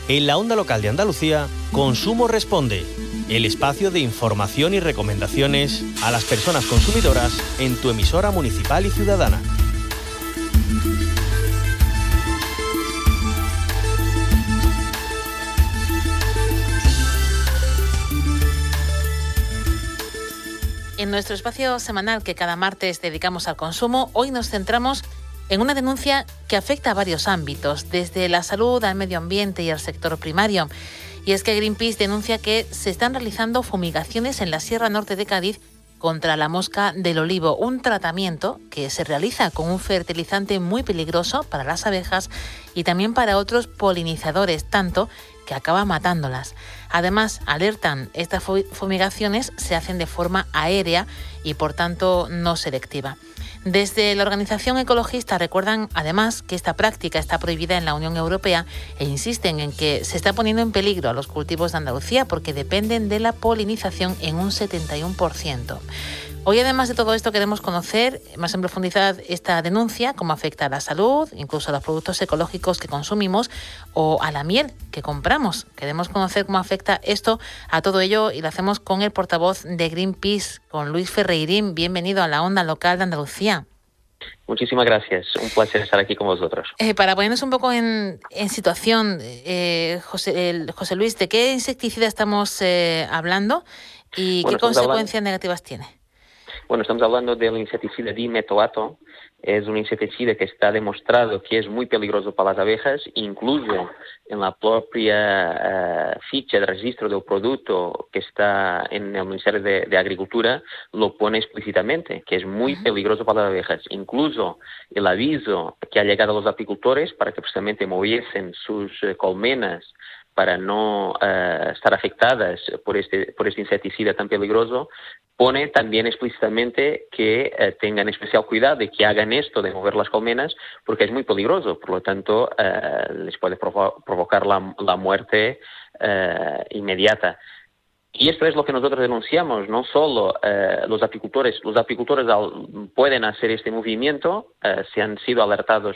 En la onda local de Andalucía, Consumo Responde, el espacio de información y recomendaciones a las personas consumidoras en tu emisora municipal y ciudadana. En nuestro espacio semanal que cada martes dedicamos al consumo, hoy nos centramos en una denuncia que afecta a varios ámbitos, desde la salud al medio ambiente y al sector primario. Y es que Greenpeace denuncia que se están realizando fumigaciones en la Sierra Norte de Cádiz contra la mosca del olivo, un tratamiento que se realiza con un fertilizante muy peligroso para las abejas y también para otros polinizadores, tanto que acaba matándolas. Además, alertan, estas fumigaciones se hacen de forma aérea y por tanto no selectiva. Desde la organización ecologista recuerdan además que esta práctica está prohibida en la Unión Europea e insisten en que se está poniendo en peligro a los cultivos de Andalucía porque dependen de la polinización en un 71%. Hoy, además de todo esto, queremos conocer más en profundidad esta denuncia, cómo afecta a la salud, incluso a los productos ecológicos que consumimos o a la miel que compramos. Queremos conocer cómo afecta esto a todo ello y lo hacemos con el portavoz de Greenpeace, con Luis Ferreirín. Bienvenido a la onda local de Andalucía. Muchísimas gracias, un placer estar aquí con vosotros. Para ponernos un poco en situación, José Luis, ¿de qué insecticida estamos hablando y qué consecuencias negativas tiene? Bueno, estamos hablando del insecticida dimetolato. Es un insecticida que está demostrado que es muy peligroso para las abejas, incluso en la propia ficha de registro del producto que está en el Ministerio de Agricultura, lo pone explícitamente, que es muy peligroso para las abejas. Incluso el aviso que ha llegado a los apicultores para que precisamente moviesen sus colmenas para no estar afectadas por este insecticida tan peligroso, pone también explícitamente que tengan especial cuidado de que hagan esto de mover las colmenas porque es muy peligroso, por lo tanto les puede provocar la muerte inmediata. Y esto es lo que nosotros denunciamos, no solo los apicultores pueden hacer este movimiento, se han sido alertados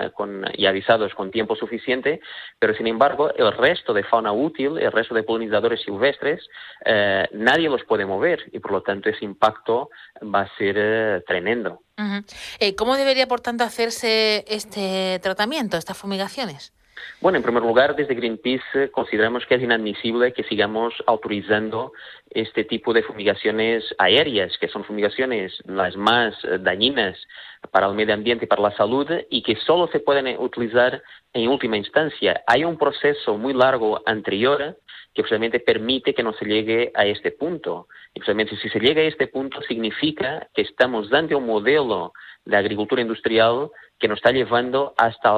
y avisados con tiempo suficiente, pero sin embargo el resto de fauna útil, el resto de polinizadores silvestres, nadie los puede mover y por lo tanto ese impacto va a ser tremendo. ¿Cómo debería por tanto hacerse este tratamiento, estas fumigaciones? Bueno, en primer lugar, desde Greenpeace consideramos que es inadmisible que sigamos autorizando este tipo de fumigaciones aéreas, que son fumigaciones las más dañinas para el medio ambiente y para la salud y que solo se pueden utilizar en última instancia. Hay un proceso muy largo anterior que precisamente permite que no se llegue a este punto. Y precisamente si se llega a este punto significa que estamos ante un modelo de agricultura industrial que nos está llevando hasta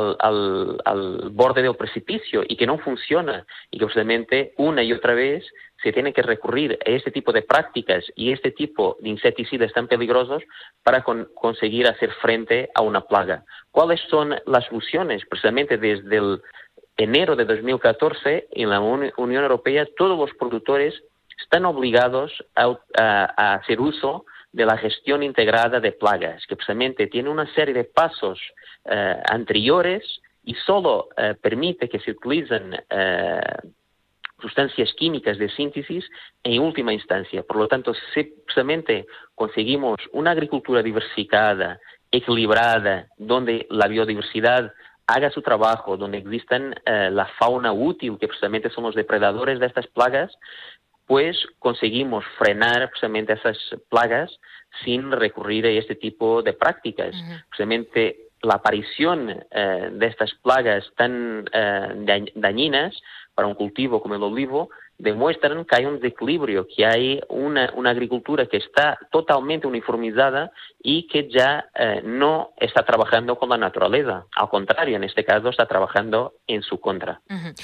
al borde del precipicio y que no funciona y que precisamente una y otra vez se tiene que recurrir a este tipo de prácticas y este tipo de insecticidas tan peligrosos para conseguir hacer frente a una plaga. ¿Cuáles son las soluciones? Precisamente desde el enero de 2014 en la Unión Europea todos los productores están obligados a hacer uso de la gestión integrada de plagas, que precisamente tiene una serie de pasos anteriores y solo permite que se utilicen sustancias químicas de síntesis en última instancia. Por lo tanto, si precisamente conseguimos una agricultura diversificada, equilibrada, donde la biodiversidad haga su trabajo, donde existan la fauna útil, que precisamente son los depredadores de estas plagas, pues conseguimos frenar precisamente esas plagas sin recurrir a este tipo de prácticas. Precisamente la aparición de estas plagas tan dañinas para un cultivo como el olivo demuestran que hay un desequilibrio, que hay una agricultura que está totalmente uniformizada y que ya no está trabajando con la naturaleza. Al contrario, en este caso está trabajando en su contra.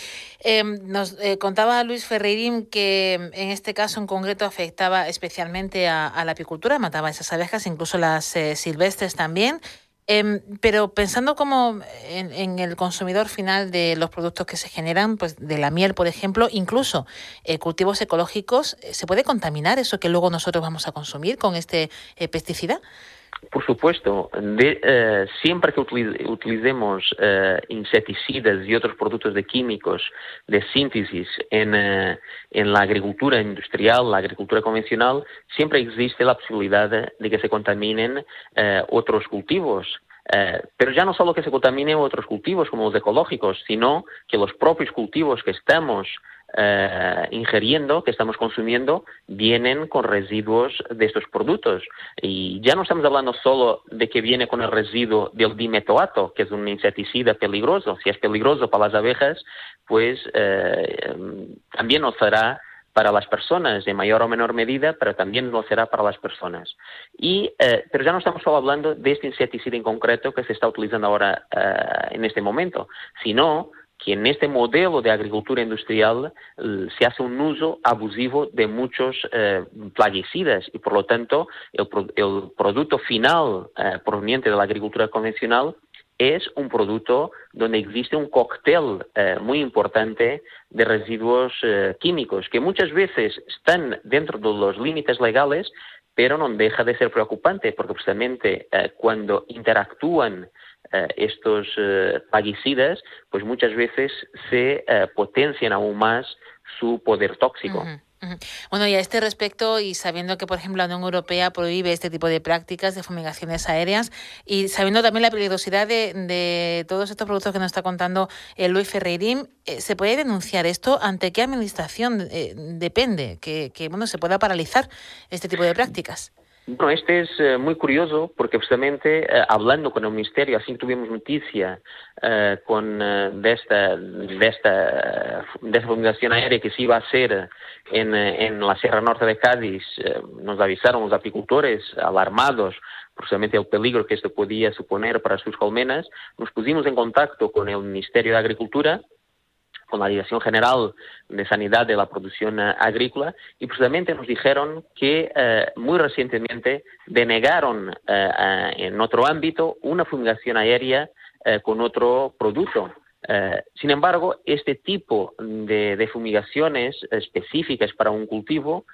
Nos contaba Luis Ferreirín que en este caso en concreto afectaba especialmente a la apicultura, mataba a esas abejas, incluso las silvestres también. Pero pensando como en el consumidor final de los productos que se generan, pues de la miel, por ejemplo, incluso cultivos ecológicos, ¿se puede contaminar eso que luego nosotros vamos a consumir con este pesticida? Por supuesto, siempre que utilicemos insecticidas y otros productos químicos de síntesis en la agricultura industrial, la agricultura convencional, siempre existe la posibilidad de que se contaminen otros cultivos. Pero ya no solo que se contaminen otros cultivos como los ecológicos, sino que los propios cultivos que estamos ingiriendo, que estamos consumiendo, vienen con residuos de estos productos. Y ya no estamos hablando solo de que viene con el residuo del dimetoato, que es un insecticida peligroso. Si es peligroso para las abejas, pues también lo será para las personas, de mayor o menor medida, pero también lo será para las personas. Pero ya no estamos solo hablando de este insecticida en concreto que se está utilizando ahora en este momento, sino que en este modelo de agricultura industrial se hace un uso abusivo de muchos plaguicidas y, por lo tanto, el producto final proveniente de la agricultura convencional es un producto donde existe un cóctel muy importante de residuos químicos que muchas veces están dentro de los límites legales, pero no deja de ser preocupante porque precisamente cuando interactúan estos plaguicidas, pues muchas veces se potencian aún más su poder tóxico. Bueno, y a este respecto, y sabiendo que, por ejemplo, la Unión Europea prohíbe este tipo de prácticas de fumigaciones aéreas, y sabiendo también la peligrosidad de todos estos productos que nos está contando Luis Ferreirín, ¿se puede denunciar esto? ¿Ante qué administración depende que se pueda paralizar este tipo de prácticas? Bueno, este es muy curioso porque precisamente hablando con el Ministerio, así que tuvimos noticia de esta fumigación aérea que se iba a hacer en la Sierra Norte de Cádiz, nos avisaron los apicultores alarmados precisamente el peligro que esto podía suponer para sus colmenas. Nos pusimos en contacto con el Ministerio de Agricultura, con la Dirección General de Sanidad de la Producción Agrícola, y precisamente nos dijeron que muy recientemente denegaron en otro ámbito una fumigación aérea con otro producto. Sin embargo, este tipo de fumigaciones específicas para un cultivo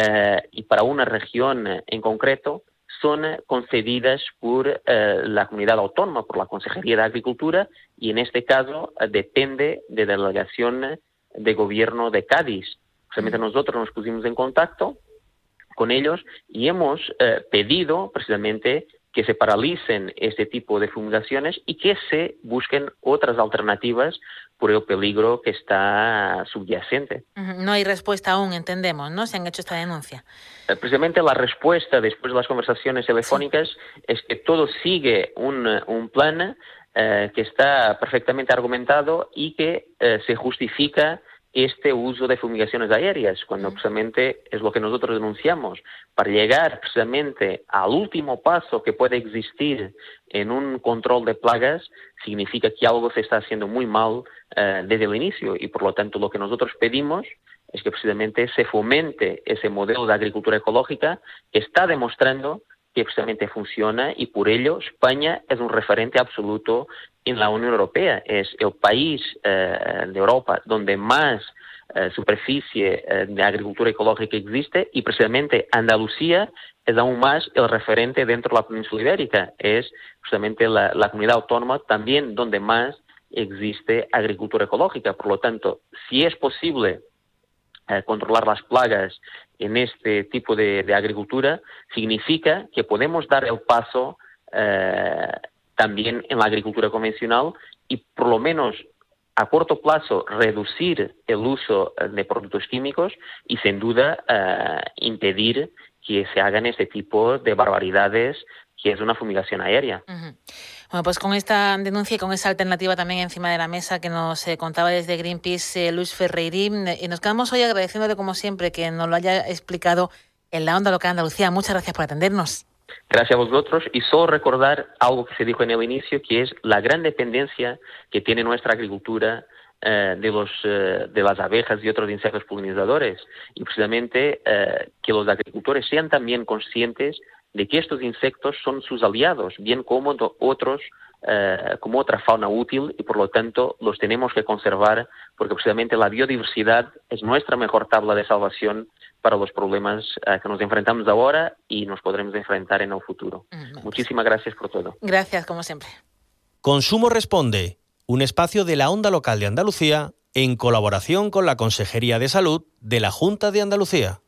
y para una región en concreto son concedidas por la comunidad autónoma, por la Consejería de Agricultura, y en este caso depende de la Delegación de Gobierno de Cádiz. Precisamente nosotros nos pusimos en contacto con ellos y hemos pedido precisamente que se paralicen este tipo de fumigaciones y que se busquen otras alternativas por el peligro que está subyacente. No hay respuesta aún, entendemos, ¿no? Se han hecho esta denuncia. Precisamente la respuesta después de las conversaciones telefónicas es que todo sigue un plan que está perfectamente argumentado y que se justifica este uso de fumigaciones aéreas, cuando precisamente es lo que nosotros denunciamos. Para llegar precisamente al último paso que puede existir en un control de plagas, significa que algo se está haciendo muy mal desde el inicio, y por lo tanto lo que nosotros pedimos es que precisamente se fomente ese modelo de agricultura ecológica que está demostrando que precisamente funciona, y por ello España es un referente absoluto en la Unión Europea. Es el país de Europa donde más superficie de agricultura ecológica existe, y precisamente Andalucía es aún más el referente dentro de la península ibérica. Es precisamente la comunidad autónoma también donde más existe agricultura ecológica. Por lo tanto, si es posible controlar las plagas en este tipo de agricultura, significa que podemos dar el paso también en la agricultura convencional y por lo menos a corto plazo reducir el uso de productos químicos y sin duda impedir que se hagan este tipo de barbaridades que es una fumigación aérea. Bueno, pues con esta denuncia y con esa alternativa también encima de la mesa que nos contaba desde Greenpeace Luis Ferreirín, y nos quedamos hoy agradeciéndole como siempre que nos lo haya explicado en la Onda Local Andalucía. Muchas gracias por atendernos. Gracias a vosotros, y solo recordar algo que se dijo en el inicio, que es la gran dependencia que tiene nuestra agricultura de las abejas y otros insectos polinizadores, y precisamente que los agricultores sean también conscientes de que estos insectos son sus aliados, bien como otros, como otra fauna útil, y por lo tanto los tenemos que conservar, porque precisamente la biodiversidad es nuestra mejor tabla de salvación para los problemas que nos enfrentamos ahora y nos podremos enfrentar en el futuro. Muchísimas gracias por todo. Gracias, como siempre. Consumo Responde, un espacio de la Onda Local de Andalucía en colaboración con la Consejería de Salud de la Junta de Andalucía.